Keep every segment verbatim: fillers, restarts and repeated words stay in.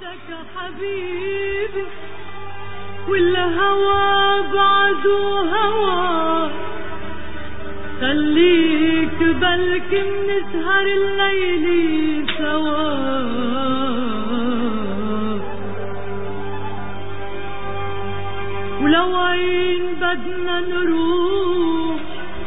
لك حبيبي والهوى بعده هوى خليك بلك منسهر الليل سوا ولو عين بدنا نروح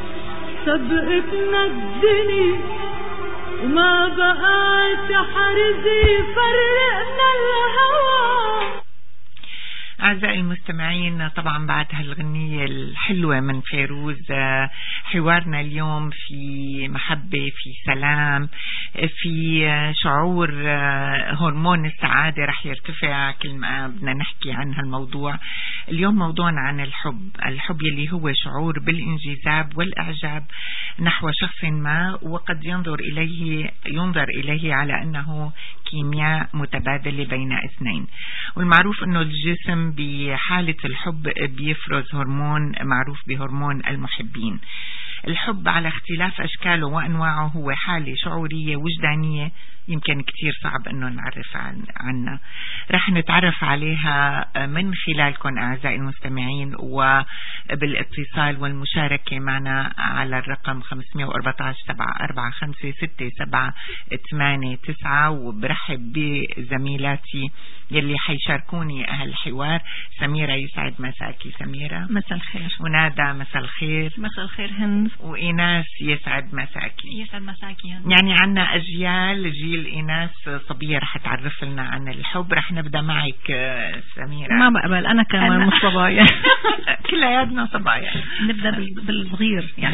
سبقتنا الدنيا وما بقى حرزي فرقنا الهوى. أعزائي المستمعين، طبعا بعد هالغنية الحلوة من فيروز حوارنا اليوم في محبة، في سلام، في شعور هرمون السعادة رح يرتفع كل ما بدنا نحكي عن هالموضوع. اليوم موضوعنا عن الحب، الحب يلي هو شعور بالانجذاب والإعجاب نحو شخص ما، وقد ينظر إليه ينظر إليه على أنه كيمياء متبادلة بين اثنين. والمعروف أنه الجسم بحالة الحب بيفرز هرمون معروف بهرمون المحبين. الحب على اختلاف أشكاله وأنواعه هو حالة شعورية وجدانية يمكن كتير صعب أنه نعرف عن عنها. رح نتعرف عليها من خلالكم أعزائي المستمعين وبالاتصال والمشاركة معنا على الرقم خمسة أربعة عشر سبعة أربعة خمسة ستة سبعة ثمانية تسعة. وبرحب بزميلاتي يلي حيشاركوني هالحوار. سميرة يسعد مساكي. سميرة مساء الخير. ونادى مساء الخير. مساء الخير هند. وإيناس يسعد مساكي. يسعد مساكي هند. يعني عنا أجيال، جيل إيناس صبية رح تعرف لنا عن الحب. رح نبدأ معك سميرة. ما بقبل أنا كمان أنا... مش صبايا كلياتنا صبايا. نبدأ بالصغير يعني.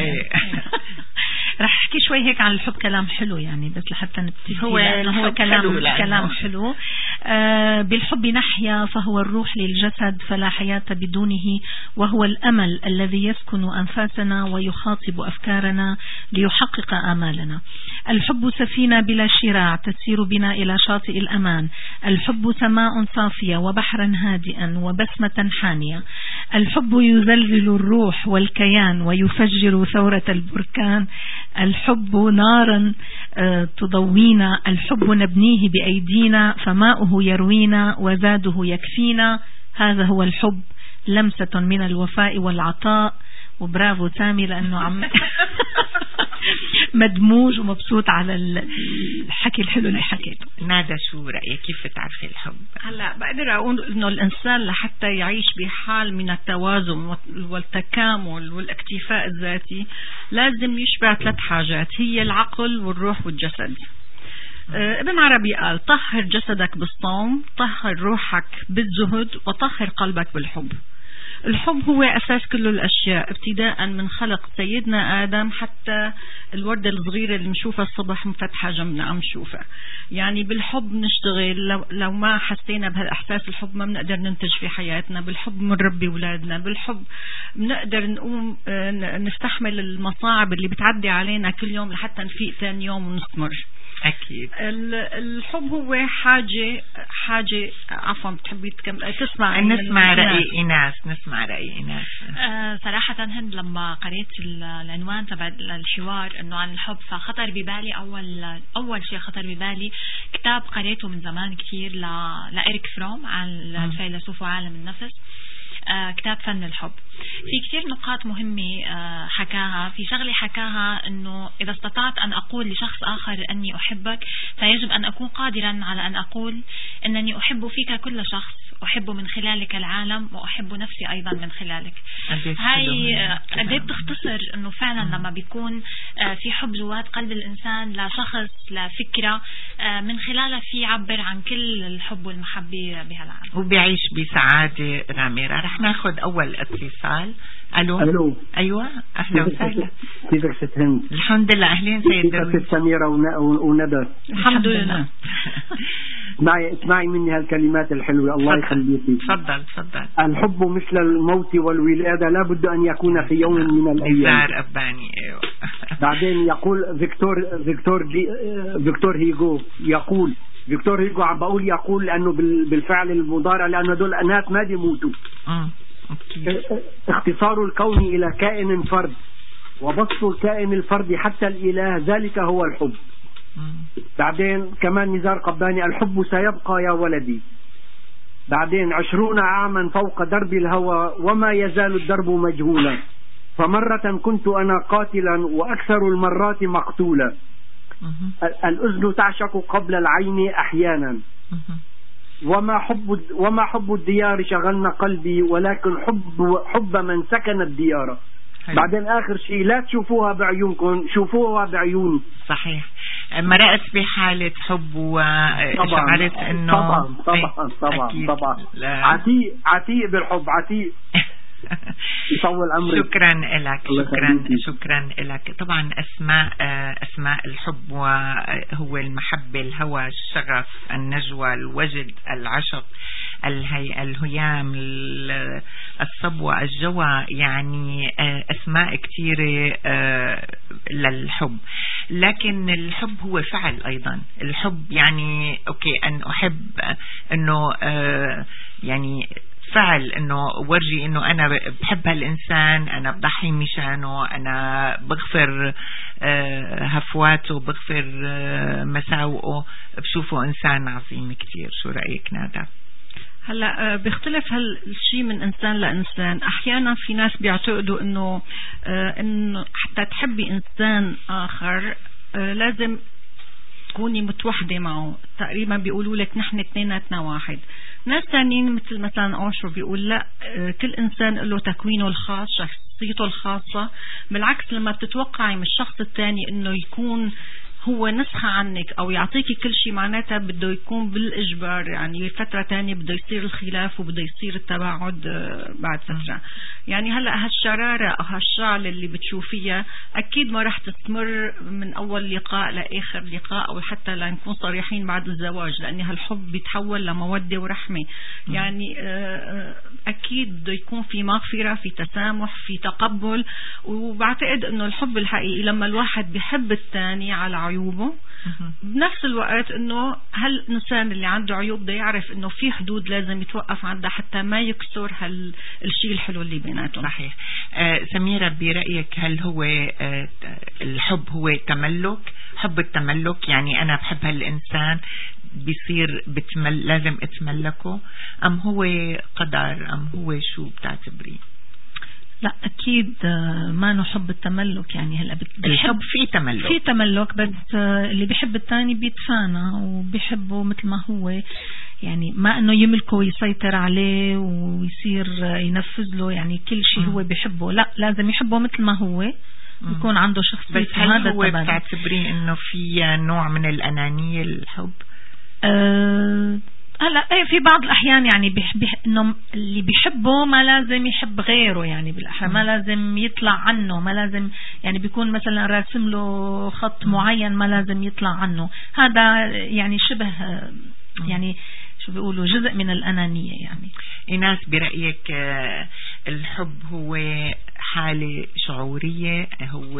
رح احكي شوي هيك عن الحب، كلام حلو يعني بس لحتى نبتدي. هو, هو كلام حلو كلام حلو. آه بالحب نحيا فهو الروح للجسد فلا حياة بدونه، وهو الأمل الذي يسكن أنفاسنا ويخاطب أفكارنا ليحقق آمالنا. الحب سفينة بلا شراع تسير بنا إلى شاطئ الأمان. الحب سماء صافية وبحرا هادئا وبسمة حانية. الحب يزلزل الروح والكيان ويفجر ثورة البركان. الحب نارا تضوينا. الحب نبنيه بأيدينا فماؤه يروينا وزاده يكفينا. هذا هو الحب، لمسة من الوفاء والعطاء. وبرافو سامي لأنه عم مدموج ومبسوط على الحكي الحلو اللي حكيته. نادى شو رأيك؟ كيف تعرفي الحب؟ هلا بقدر أقول إنه الإنسان لحتى يعيش بحال من التوازن والتكامل والاكتفاء الذاتي لازم يشبع ثلاث حاجات، هي العقل والروح والجسد. آه ابن عربي قال: طهر جسدك بالصوم، طهر روحك بالزهد، وطهر قلبك بالحب. الحب هو أساس كل الأشياء، ابتداء من خلق سيدنا آدم حتى الوردة الصغيرة اللي نشوفها الصبح مفتحة جنبنا عم نشوفها. يعني بالحب نشتغل، لو, لو ما حسينا بهالإحساس الحب ما بنقدر ننتج في حياتنا. بالحب بنربي أولادنا، بالحب بنقدر نقوم نستحمل المصاعب اللي بتعدي علينا كل يوم لحتى نفيق ثاني يوم ونستمر. أكيد الحب هو حاجة حاجة عفوا بتحبي تسمع نسمع رأي إيناس نسمع رأي إيناس. آه صراحة هند لما قريت العنوان تبع الحوار إنه عن الحب فخطر ببالي أول أول شيء خطر ببالي كتاب قريته من زمان كتير لإيريك فروم عن الفيلسوف وعالم النفس. آه كتاب فن الحب. في كتير نقاط مهمة آه حكاها. في شغلة حكاها أنه إذا استطعت أن أقول لشخص آخر أني أحبك فيجب أن أكون قادرا على أن أقول أنني أحب فيك كل شخص، أحب من خلالك العالم وأحب نفسي أيضا من خلالك. هاي قد بتختصر أنه فعلا لما بيكون آه في حب جوات قلب الإنسان لشخص لفكرة آه من خلالها في يعبر عن كل الحب والمحبة بهالعالم وبيعيش بسعادة غامرة. رح ناخد أول اتصال. ألو. ألو. أيوة أهلا وسهلا. كيفك ست هند؟ الحمد لله. أهلين سيد درويش. كيفك سميرة وندى؟ الحمد لله. اسمعي اسمعي مني هالكلمات الحلوة الله يخليكي. تفضل تفضل. الحب مثل الموت والولادة لا بد أن يكون في يوم من الأيام. نزار أباني. أيوة. بعدين يقول فيكتور فيكتور دي فيكتور هيجو يقول فيكتور هيجو عم بقول يقول لأنه بالفعل المضارع لأنه دول ناس ما بيموتوا. اختصار الكون إلى كائن فرد وبسط الكائن الفردي حتى الإله ذلك هو الحب. بعدين كمان نزار قباني: الحب سيبقى يا ولدي بعدين عشرون عاما فوق درب الهوى وما يزال الدرب مجهولا، فمرة كنت أنا قاتلا وأكثر المرات مقتولا، الأذن تعشق قبل العين أحيانا، وما حب وما حب الديار شغلنا قلبي ولكن حب حب من سكن الديار. بعدين آخر شيء لا تشوفوها بعيونكم، شوفوها بعيوني. صحيح. مرقت بحالة حب وشعرت انه طبعا طبعا طبعا طبعا عتيق عتيق بالحب عتيق. يطول عمرك. شكرا لك، شكرا شكرا لك. طبعا اسماء اسماء الحب وهو المحبة، الهوى، الشغف، النجوى، الوجد، العشق، الهي الهيام، الصبوة، الجوى، يعني اسماء كثيرة للحب. لكن الحب هو فعل ايضا. الحب يعني اوكي ان احب انه يعني فعل، انه ورجي انه انا بحب هالانسان، انا بضحي مشانه، انا بغفر هفواته، بغفر مساوئه، بشوفه انسان عظيم كتير. شو رأيك نادى؟ هلا بيختلف هالشيء من انسان لانسان. احيانا في ناس بيعتقدوا انه انه حتى تحبي انسان اخر لازم تكوني متوحدة معه، تقريبا بيقولوا لك نحن اثنيناتنا واحد. ناس ثانيين مثل مثلا أوشو بيقول لا، كل إنسان له تكوينه الخاص، شخصيته الخاصة. بالعكس لما بتتوقعي من الشخص الثاني إنه يكون هو نسخة عنك أو يعطيكي كل شيء، معناتها بده يكون بالإجبار. يعني فترة تانية بده يصير الخلاف وبده يصير التباعد بعد فترة. يعني هلأ هالشرارة أو هالشعل اللي بتشوفيها أكيد ما رح تستمر من أول لقاء لآخر لقاء، أو حتى لنكون صريحين بعد الزواج، لأن هالحب بيتحول لمودة ورحمة. يعني أكيد بده يكون في مغفرة، في تسامح، في تقبل. وبعتقد أنه الحب الحقيقي لما الواحد بيحب الثاني على عيوبه، بنفس الوقت انه هالانسان اللي عنده عيوب ده يعرف انه في حدود لازم يتوقف عندها حتى ما يكسر هالشيء الحلو اللي بيناتهم. صحيح. آه سميرة، برأيك هل هو آه الحب هو تملك؟ حب التملك يعني انا بحب هالانسان بيصير بتمل لازم اتملكه، ام هو قدر، ام هو شو بتعتبريه؟ لا أكيد ما نحب التملك. يعني هلا الحب في تملك، في تملك، بس اللي بيحب الثاني بيتفانى وبيحبه مثل ما هو، يعني ما إنه يملكه ويسيطر عليه ويصير ينفذ له يعني كل شيء هو بيحبه. لا، لازم يحبه مثل ما هو، يكون عنده شخصية. بس هل هو بتعتبرين إنه في نوع من الأنانية الحب؟ أه هلا ايه في بعض الاحيان يعني بيحب انه اللي بيحبه ما لازم يحب غيره، يعني بالاحرى ما لازم يطلع عنه، ما لازم يعني بيكون مثلا راسم له خط معين ما لازم يطلع عنه. هذا يعني شبه يعني شو بيقولوا جزء من الانانيه. يعني ايناس، برأيك الحب هو حالة شعورية، هو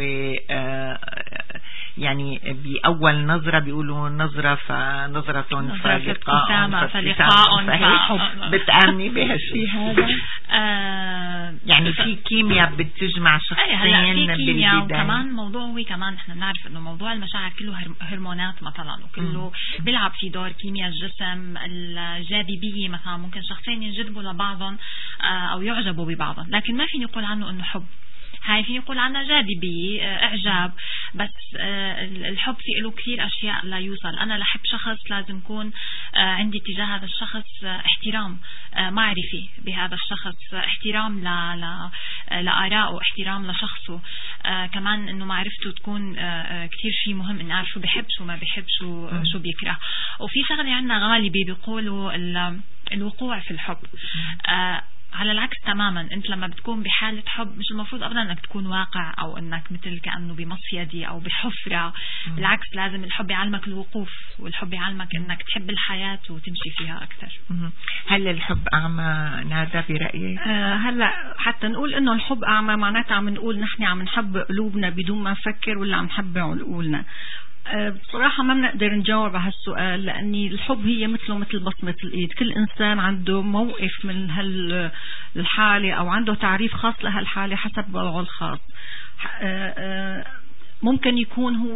يعني بأول نظرة بيقولوا نظرة فنظرة فلقاء فلقاء، بتآمني بهالشيء هذا؟ يعني في كيمياء بتجمع شخصين بالبداية. وكمان موضوع هو كمان نحن بنعرف انه موضوع المشاعر كله هرمونات مثلا، وكله بيلعب في دور كيمياء الجسم، الجاذبية مثلا. ممكن شخصين ينجذبوا لبعضهم او يعجبوا ببعضهم، لكن ما فيني يقول عنه انه حب. هاي في يقول عنها جاذبية، اعجاب، بس الحب في له كثير اشياء لا يوصل. انا لحب شخص لازم يكون عندي تجاه هذا الشخص احترام، معرفة بهذا الشخص، احترام لآرائه، احترام لشخصه، كمان انه معرفته تكون كثير شيء مهم، اني اعرف شو بحب شو ما بحب شو شو بيكره. وفي شغله عندنا غالبة بيقولوا الوقوع في الحب. على العكس تماما، انت لما بتكون بحالة حب مش المفروض ابدا انك تكون واقع او انك مثل كأنه بمصيدي او بحفرة. بالعكس لازم الحب يعلمك الوقوف، والحب يعلمك انك تحب الحياة وتمشي فيها اكثر. هل الحب اعمى نادى برأيك؟ آه هلا حتى نقول انه الحب اعمى معناتها عم نقول نحن عم نحب قلوبنا بدون ما نفكر، ولا عم نحب عقولنا؟ بصراحة ما بنقدر نجاوب على هالسؤال، لأني الحب هي مثله مثل بصمة الإيد. كل إنسان عنده موقف من هالحالة أو عنده تعريف خاص لهالحالة حسب وضعه الخاص. ممكن يكون هو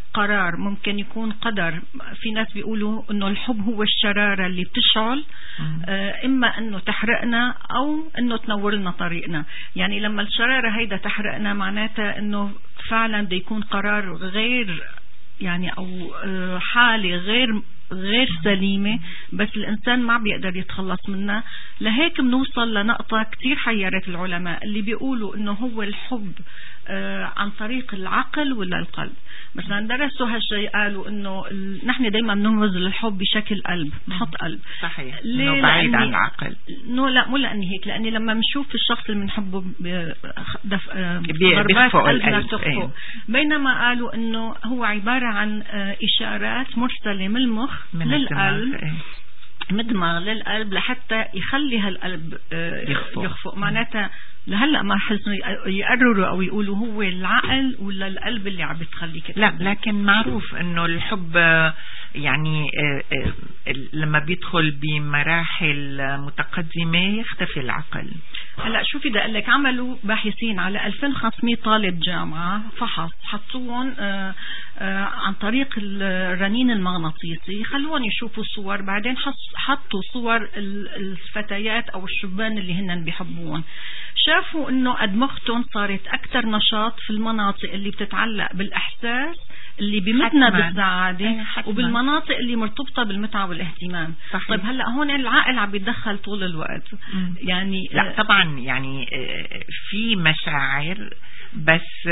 قرار، ممكن يكون قدر. في ناس بيقولوا انه الحب هو الشرارة اللي بتشعل، آه اما انه تحرقنا او انه تنور لنا طريقنا. يعني لما الشرارة هيدا تحرقنا معناتها انه فعلا بده يكون قرار غير يعني او آه حالة غير غير سليمة، بس الإنسان ما بيقدر يتخلص منها. لهيك بنوصل لنقطة كتير حيرت العلماء اللي بيقولوا إنه هو الحب آه عن طريق العقل ولا القلب. مثلا درسوا هالشيء، قالوا إنه نحن دايما بنرمز للحب بشكل قلب، نحط قلب صحيح، إنه بعيد عن العقل. نو لا مو لأني هيك، لأني لما بنشوف الشخص اللي بنحبه دف... ضربات قلبنا تخفق، بينما قالوا إنه هو عبارة عن آه إشارات مرسلة من المخ من للقلب، مدمغ للقلب لحتى يخلي هالقلب يخفق, يخفق. معناتها لهلا ما حسنوا يقرروا او يقولوا هو العقل ولا القلب اللي عم بتخليك. لا، لكن معروف انه الحب يعني لما بيدخل بمراحل متقدمة يختفي العقل. هلا شوفي بدي اقول لك، عملوا باحثين على ألفين وخمسمية طالب جامعة، فحص حطوهم عن طريق الرنين المغناطيسي، خلوهم يشوفوا صور، بعدين حطوا صور الفتيات او الشبان اللي هن بيحبون. شافوا انه قد مختهم صارت اكثر نشاط في المناطق اللي بتتعلق بالاحساس اللي بمتنا بالسعادة، وبالمناطق اللي مرتبطة بالمتعة والاهتمام. صحيح. طيب هلأ هون العقل عم بيتدخل طول الوقت. مم. يعني لا طبعا يعني في مشاعر، بس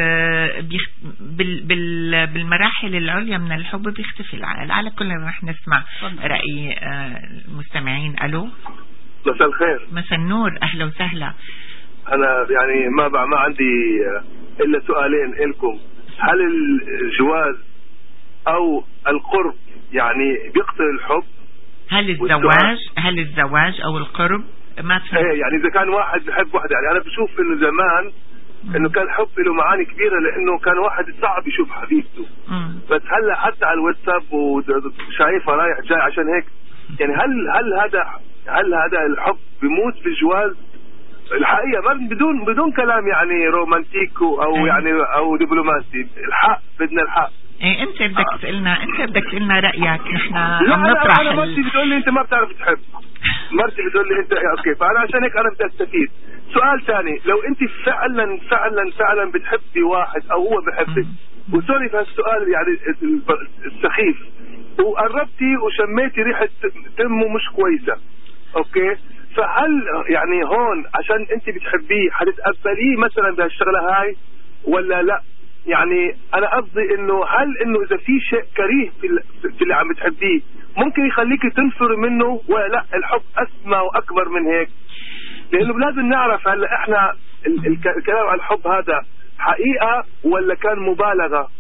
بالمراحل العليا من الحب بيختفي العقل. على كل رح نسمع رأي المستمعين. ألو، مساء الخير. مساء النور، أهلا وسهلا. أنا يعني ما ما عندي إلا سؤالين لكم. هل الجواز أو القرب يعني بيقتل الحب؟ هل الزواج هل الزواج أو القرب؟ ما تفهم. ايه يعني إذا كان واحد بحب واحدة، يعني أنا بشوف إنه زمان إنه كان حب له معاني كبيرة، لأنه كان واحد صعب يشوف حبيبته. مم. بس هلا حتى على الواتساب وشايفها رايح جاي، عشان هيك يعني هل هل هذا هل هذا الحب بيموت في الجواز؟ الحقيقة بدون بدون كلام يعني رومانتيك او أيه. يعني او دبلوماسي، الحق بدنا الحق. ايه انت بدك آه. تقلنا انت بدك تقلنا رايك. نحن عم نطرح. انا مرتي بتقول لي انت ما بتعرف تحب، مرتي بتقول لي انت اوكي، فانا عشان هيك انا بدي استفيد. سؤال ثاني، لو انت فعلا فعلا فعلا بتحبي واحد او هو بحبك، وسوري في هالسؤال يعني السخيف، وقربتي وشميتي ريحه تمه مش كويسه، اوكي، فهل يعني هون عشان انت بتحبيه حتتقبليه مثلا بهالشغله هاي ولا لا؟ يعني انا قصدي انه هل انه اذا في شيء كريه في, في اللي عم بتحبيه ممكن يخليكي تنفر منه، ولا لا الحب اسمى واكبر من هيك؟ لانه لازم نعرف هلا احنا الكلام عن الحب هذا حقيقه ولا كان مبالغه.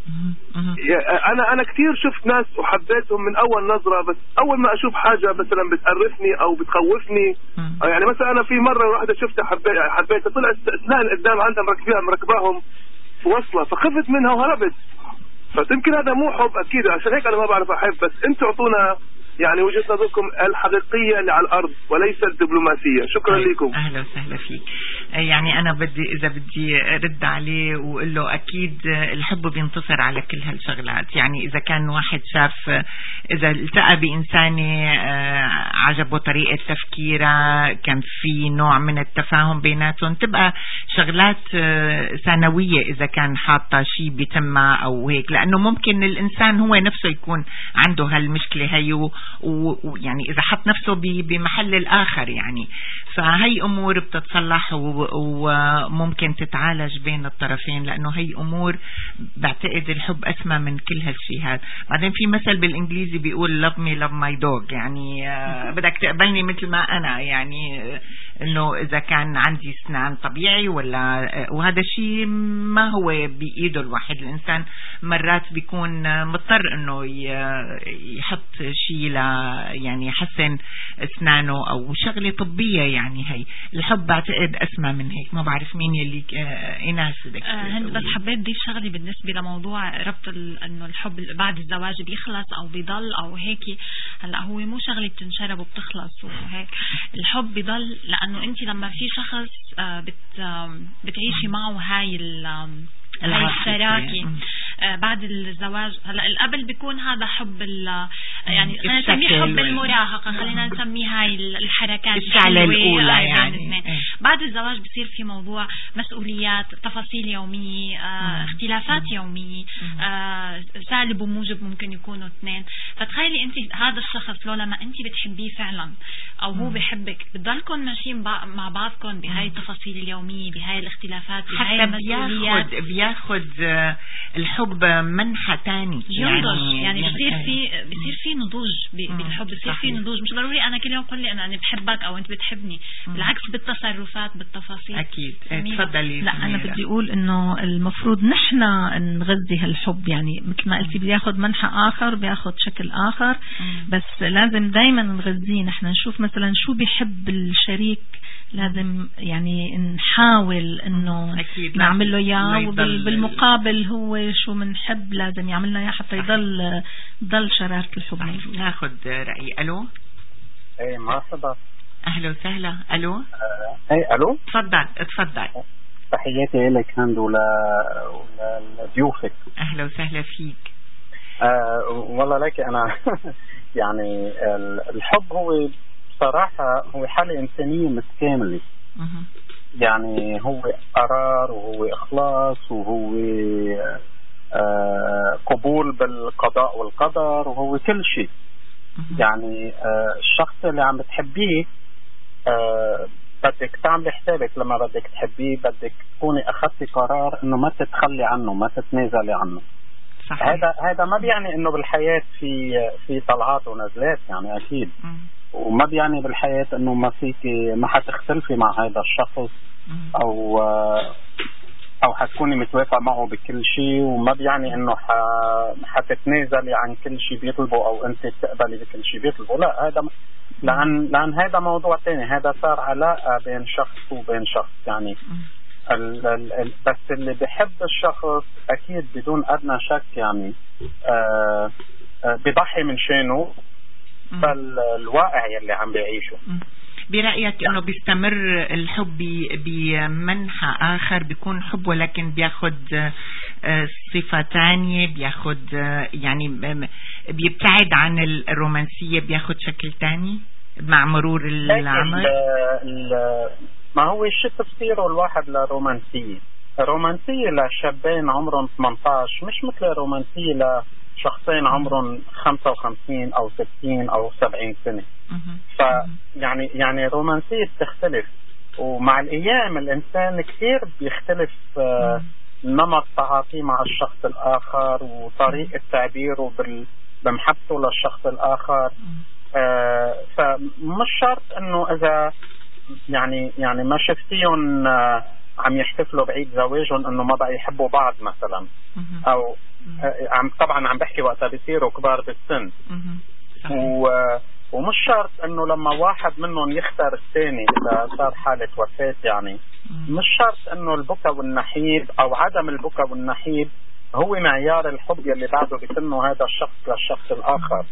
انا انا كثير شفت ناس وحبيتهم من اول نظره، بس اول ما اشوف حاجه مثلا بتقرفني او بتخوفني، يعني مثلا انا في مره واحده شفتها حبيت حبيتها طلعت اثنين قدام عندها مركبيها مركباهم في وصله، فخفت منها وهربت. فيمكن هذا مو حب اكيد، عشان هيك انا ما بعرف احب. بس انتوا اعطونا يعني وجهة نظركم الحقيقية اللي على الأرض وليس الدبلوماسية. شكرا لكم. أهلا وسهلا فيك. يعني أنا بدي إذا بدي رد عليه وقول له أكيد الحب بينتصر على كل هالشغلات. يعني إذا كان واحد شاف، إذا التقى بإنسانة عجبه طريقة تفكيرها، كان في نوع من التفاهم بيناتهم، تبقى شغلات ثانوية إذا كان حاطة شيء بتمها أو هيك، لأنه ممكن الإنسان هو نفسه يكون عنده هالمشكلة هي، ويعني إذا حط نفسه بمحل الآخر يعني. فهي أمور بتتصلح وممكن تتعالج بين الطرفين، لأنه هي أمور بعتقد الحب أسمى من كل هالشي هذا. بعدين في مثل بالإنجليزي بيقول love me love my dog، يعني بدك تقبلني مثل ما أنا، يعني إنه إذا كان عندي أسنان طبيعي ولا، وهذا الشيء ما هو بإيده الواحد. الإنسان مرات بيكون مضطر إنه يحط شيء ل يعني يحسن أسنانه أو شغلة طبية. يعني هي الحب بعتقد أسمى من هيك. ما بعرف مين يلي إيناس بدك هند، بس حبيت ضيف شغلة بالنسبة لموضوع ربط إنه الحب بعد الزواج بيخلص أو بيضل أو هيك. هلا هو مو شغلة بتنشرب وبتخلص وهيك، الحب بيضل، لأنه أنت لما في شخص بت بتعيشي معه هاي هاي الشراكة، بعد الزواج. هلا قبل بيكون هذا حب يعني خلينا نسميه حب المراهقة، خلينا نسميه هاي الحركات الشعلة الأولى يعني. بعد الزواج بصير في موضوع مسؤوليات، تفاصيل يومية، آه اختلافات يومية، آه سالب وموجب ممكن يكونوا اثنين. فتخيلي انت هذا الشخص لو لما انت بتحبيه فعلا او هو بحبك بتضلكم ماشيين مع بعضكم بهاي التفاصيل اليومية، بهاي الاختلافات، بهاي المسؤوليات. بياخد بياخد الحب منحى تاني يعني يعني بصير في بصير في نضوج بالحب، بصير في نضوج. مش ضروري انا كل يوم قل لي انا انا بحبك او انت بتحبني، بالعكس بالتصرفات بالتفاصيل. اكيد. تفضلي. لا انا بدي اقول انه المفروض نحن نغذي هالحب، يعني مثل ما قلتي بياخد منحى اخر، بياخد شكل اخر، مم. بس لازم دايما نغذيه. نحن نشوف مثلا شو بيحب الشريك، لازم يعني نحاول انه نعمل له اياه، وبالمقابل هو شو منحب لازم يعملنا اياه حتى يضل ضل شرارة الحب موجود. ناخذ رأي. الو. ايه مرحبا. اهلا وسهلا. الو. آه. ايه الو. تفضل تفضل. تحياتي لك هند ولا ولضيوفك. اهلا وسهلا فيك. آه والله لك انا يعني الحب هو بصراحة هو حالة إنسانية متكاملة. يعني هو قرار وهو إخلاص وهو آه قبول بالقضاء والقدر وهو كل شيء. يعني آه الشخص اللي عم بتحبيه آه بدك تعمل حسابك لما بدك تحبيه، بدك تكوني أخذتي قرار إنه ما تتخلي عنه، ما تتنازلي عنه. صحيح. هذا هذا ما بيعني إنه بالحياة في في طلعات ونزلات، يعني أكيد. م. وما بيعني بالحياة إنه ما فيكي ما حتختلفي مع هذا الشخص أو أو حتكوني متوافقة معه بكل شيء، وما بيعني إنه حتتنازلي عن كل شيء بيطلبه أو أنت تقبلي بكل شيء بيطلبه. لا، هذا لأن لأن هذا موضوع تاني. هذا صار علاقة بين شخص وبين شخص يعني. ال ال ال بس اللي بحب الشخص أكيد بدون أدنى شك يعني آه آه بيضحي من شانه فالواقع يلي عم بيعيشه. برأيك انه بيستمر الحب بمنحى اخر، بيكون حب ولكن بياخد صفة تانية، بياخد يعني بيبتعد عن الرومانسية، بياخد شكل تاني مع مرور العمر؟ ما هو الشيء تفسيره الواحد لرومانسية. الرومانسية لشابين عمرهم ثمانية عشر مش مثل الرومانسية لشخصين عمرهم خمسة وخمسين أو ستين أو سبعين سنة. فيعني يعني الرومانسية بتختلف، ومع الأيام الإنسان كثير بيختلف نمط تعاطيه مع الشخص الآخر وطريقة تعبيره بمحبته للشخص الآخر. آه فمش شرط إنه إذا يعني يعني ما شفتيهم آه عم يحتفلوا بعيد زواجهم إنه ما بقى يحبوا بعض مثلا، أو آه عم طبعا عم بحكي وقتها بيصيروا كبار بالسن. و ومش شرط انه لما واحد منهم يختار الثاني اذا صار حالة وفاة، يعني مش شرط انه البكا والنحيب او عدم البكا والنحيب هو معيار الحب يلي بعده بيتمه هذا الشخص للشخص الاخر.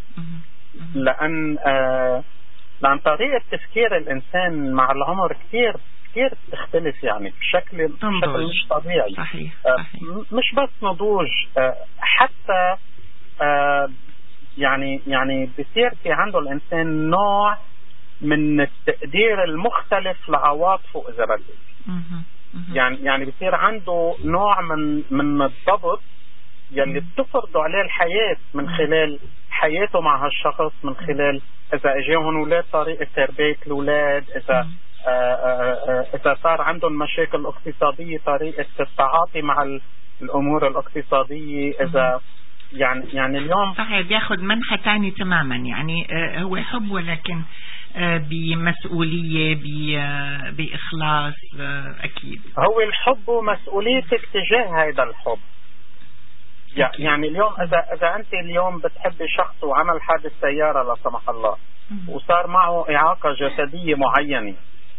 لان آه لان طريقة تفكير الانسان مع العمر كثير كثير تختلف يعني بشكل بشكل مش طبيعي. صحيح. صحيح. آه مش بس نضوج، آه حتى آه يعني يعني بصير في عنده الإنسان نوع من التقدير المختلف لعواطفه إذا بدك. يعني يعني بصير عنده نوع من من الضبط يلي بتفرضه عليه الحياة من خلال حياته مع هالشخص، من خلال إذا إجاهم أولاد طريقة تربية الأولاد، إذا آآ آآ إذا صار عندهم مشاكل اقتصادية طريقة التعاطي مع الأمور الاقتصادية، إذا يعني يعني اليوم صحيح بياخد منحى تاني تماما. يعني آه هو حب ولكن آه بمسؤولية آه بإخلاص. آه أكيد هو الحب ومسؤوليتك تجاه هذا الحب. أكيد. يعني اليوم إذا إذا أنت اليوم بتحبي شخص وعمل حادث سيارة لا سمح الله وصار معه إعاقة جسدية معينة،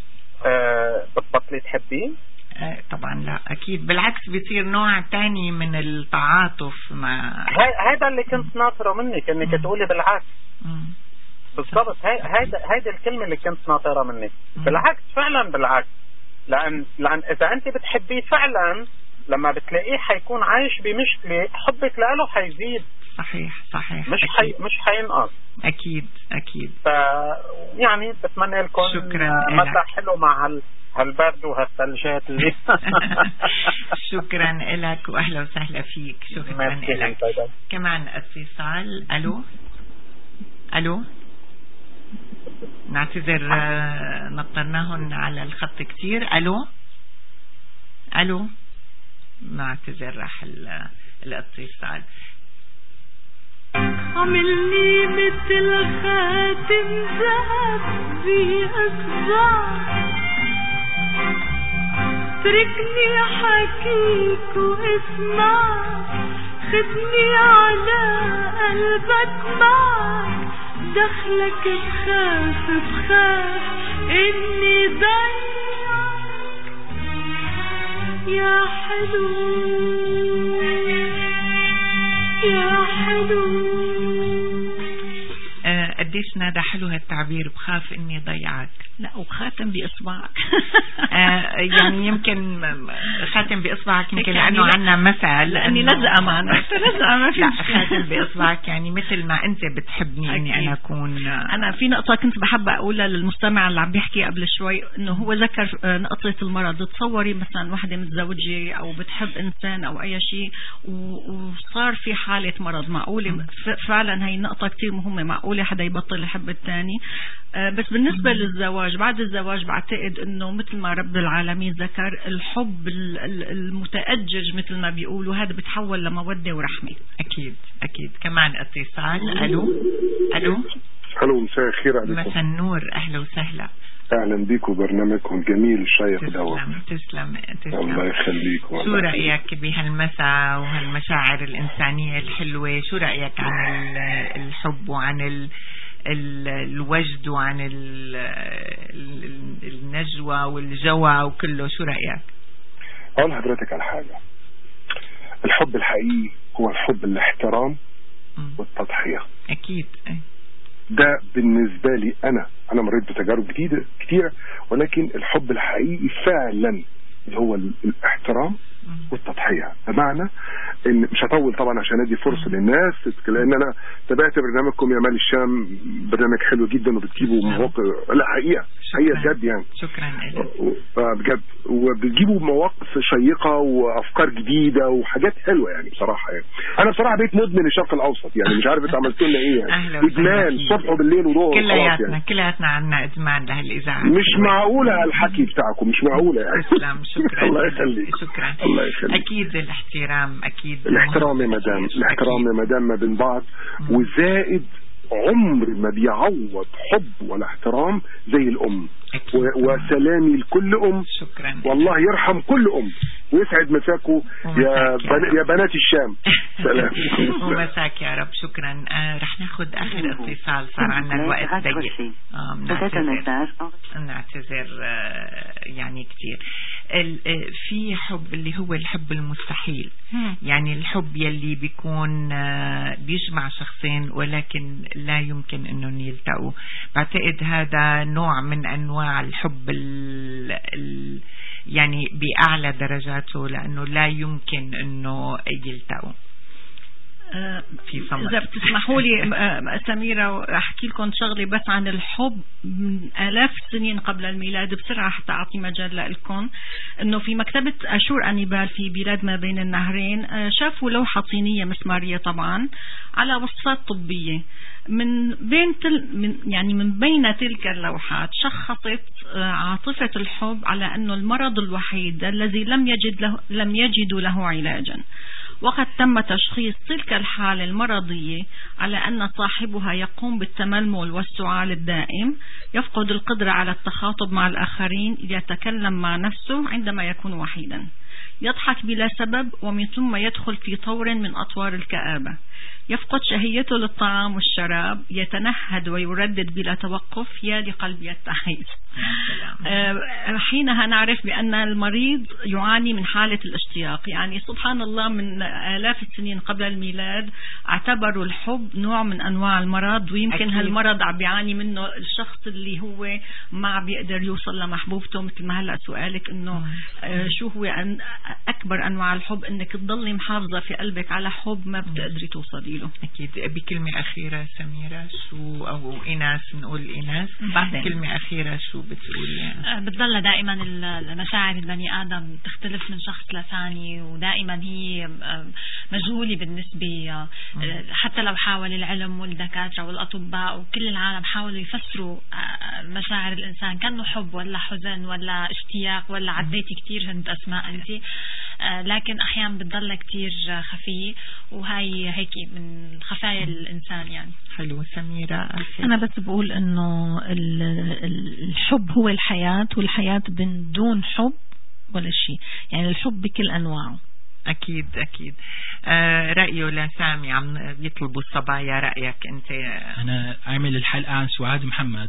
آه بتبطلي تحبيه؟ طبعا لا أكيد، بالعكس بيصير نوع تاني من التعاطف مع هذا اللي كنت ناطره منك انك تقولي بالعكس. بالضبط، هذا هذه الكلمة اللي كنت ناطرة منك. بالعكس، فعلا بالعكس. لأن لأن إذا أنت بتحبيه فعلا لما بتلاقيه حيكون عايش بمشكلة حبك له حيزيد. صحيح صحيح مش حي مش حينقص. أكيد أكيد. ف يعني بتمنى لكم مساء حلو مع هال هالبرد وهالثلجات اللي شكرا لك وأهلا وسهلا فيك. شكرا لك. كمان اتصال. ألو ألو نعتذر نطرناهن على الخط كتير. ألو ألو نعتذر راح الاتصال. عملني مثل خاتم ذهب بأصبع، تركني حكيك واسمع، خدني على قلبك معك، دخلك بخاف بخاف اني ضيعك يا حلو يا حلو. قديش نادى حلو هالتعبير، بخاف اني ضيعك. لا وخاتم باصبعك. آه يعني يمكن خاتم باصبعك يمكن لانه عنا مثل لاني لزقه معنا لزقه ما في. لا خاتم باصبعك يعني مثل ما انت بتحبني اني انا اكون. انا في نقطه كنت بحب اقولها للمستمع اللي عم بيحكي قبل شوي، انه هو ذكر نقطه المرض. تصوري مثلا وحده متزوجه او بتحب انسان او اي شيء وصار في حاله مرض، معقوله فعلا هي نقطه كتير مهمه، معقوله حدا يبطل يحب الثاني. بس بالنسبة للزواج، بعد الزواج بعتقد انه مثل ما رب العالمين ذكر الحب المتأجج مثل ما بيقولوا، هذا بتحول لمودة ورحمة. اكيد اكيد. كمان اتصال. الو الو الو مساء الخير عليكم. مساء النور، اهلا وسهلا. اهلا بيكم برنامجكم الجميل الشيق دوت. تسلم تسلم تسلم. الله يخليك. شو رأيك بهالمساء وهالمشاعر الإنسانية الحلوة؟ شو رأيك عن الحب وعن ال الوجد وعن النجوى والجوى وكله؟ شو رأيك؟ أقول لحضرتك على حاجة. الحب الحقيقي هو الحب الاحترام والتضحية. أكيد. ده بالنسبة لي أنا أنا مريت بتجارب جديدة كتيرة، ولكن الحب الحقيقي فعلا هو الاحترام والتضحية. بمعنى ان مش هطول طبعا عشان ادي فرصة للناس، لان انا تابعت برنامجكم يا مال الشام، برنامج حلو جدا وبتجيبوا مواقف، لا حقيقة حقيقة بجد يعني. شكرا بجد، وبتجيبوا مواقف شيقة وافكار جديدة وحاجات حلوة يعني بصراحة. يعني انا بصراحة بقيت مدمن الشرق الاوسط، يعني مش عارف انتوا عملتوا لنا ايه يعني. ادمان صبح وبالليل وضوء. كلياتنا يعني. كلياتنا عندنا ادمان لهالاذاعة. مش معقولة الحكي بتاعكم، مش معقولة يعني. تسلم. شكرا. الله يخليك. شكرا. الله يخليك. اكيد الاحترام، اكيد الاحترام يا مدام، الاحترام يا مدام ما بين بعض. وزائد عمر ما بيعوض حب ولا احترام زي الام. وسلامي لكل ام. شكرا. والله يرحم كل ام ويسعد مساكو يا بن... يا بنات الشام. سلام. ومساك يا رب. شكرا. آه رح ناخذ اخر اتصال، صار عندنا الوقت ضيق. آه نعتذر آه يعني كثير. في حب اللي هو الحب المستحيل، يعني الحب يلي بيكون بيجمع شخصين ولكن لا يمكن انهم يلتقوا. بعتقد هذا نوع من انواع الحب ال ال يعني بأعلى درجاته، لانه لا يمكن انه يلتقوا. في صمت. إذا بتسمحوا لي سميرة أحكي لكم شغلة بس عن الحب من آلاف السنين قبل الميلاد بسرعة حتى أعطي مجال لكم. إنه في مكتبة أشور أنيبال في بلاد ما بين النهرين شافوا لوحة صينية مسمارية طبعا على وصفات طبية. من بين تل من يعني من بين تلك اللوحات شخصت عاطفة الحب على أنه المرض الوحيد الذي لم يجد له لم يجدوا له علاجا، وقد تم تشخيص تلك الحالة المرضية على أن صاحبها يقوم بالتململ والسعال الدائم، يفقد القدرة على التخاطب مع الآخرين، يتكلم مع نفسه عندما يكون وحيدا، يضحك بلا سبب، ومن ثم يدخل في طور من أطوار الكآبة، يفقد شهيته للطعام والشراب، يتنهد ويردد بلا توقف يا لقلب يتعيس. حينها نعرف بأن المريض يعاني من حالة الاشتياق. يعني سبحان الله من آلاف السنين قبل الميلاد اعتبروا الحب نوع من أنواع المرض، ويمكن أكيد. هالمرض عم بيعاني منه الشخص اللي هو ما بيقدر يوصل لمحبوبته. مثل ما هلأ سؤالك إنه آه شو هو أن أكبر أنواع الحب، إنك تضلي محافظة في قلبك على حب ما بتقدري توصلي له. أكيد. بكلمة أخيرة سميرة شو أو إيناس، نقول إيناس بعدين كلمة أخيرة شو بتقولي؟ بتضل دائما المشاعر البني آدم تختلف من شخص لثاني، ودائما هي مجهولة بالنسبة. حتى لو حاول العلم والدكاترة والأطباء وكل العالم حاولوا يفسروا مشاعر الإنسان كأنه حب ولا حزن ولا اشتياق ولا عديتي كتير هند أسماء أنت، لكن أحيانا بتضل كتير خفية، وهي هيك من خفايا الإنسان. يعني حلو. سميرة أخي. أنا بس بقول إنه الحب هو الحياة، والحياة من دون حب ولا شيء. يعني الحب بكل أنواعه. أكيد أكيد. آه رأيه لسامي عم بيطلبوا الصبايا، رأيك أنت؟ أنا أعمل الحلقة عن سعاد محمد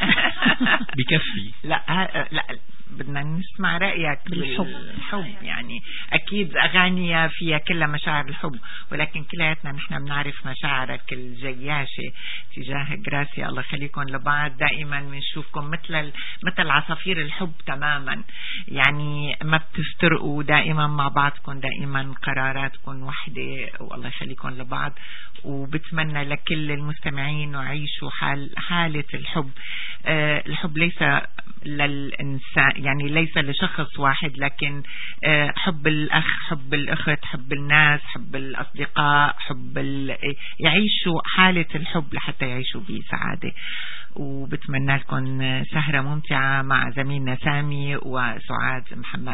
بكفي. لا لا بدنا نسمع رأيك بالحب. يعني أكيد أغاني فيها كلها مشاعر الحب، ولكن كلياتنا نحن بنعرف مشاعرك الجياشة تجاه جراسي. الله خليكم لبعض، دائما بنشوفكم مثل مثل عصافير الحب تماما. يعني ما بتفترقوا، دائما مع بعضكم، دائما قراراتكم وحدة، والله يخليكم لبعض. وبتمنى لكل المستمعين يعيشوا حال حالة الحب. أه الحب ليس للإنسان، يعني ليس لشخص واحد، لكن أه حب الأخ، حب الأخت، حب الناس، حب الأصدقاء، حب يعيشوا حالة الحب لحتى يعيشوا بسعادة. وبتمنى لكم سهرة ممتعة مع زميلنا سامي وسعاد محمد.